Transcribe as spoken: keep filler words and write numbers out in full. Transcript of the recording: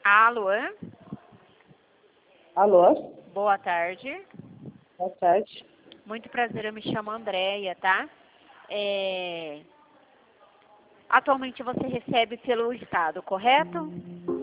Alô? Alô? Boa tarde. Boa tarde. Muito prazer, eu me chamo Andréia, tá? É... Atualmente você recebe pelo Estado, correto?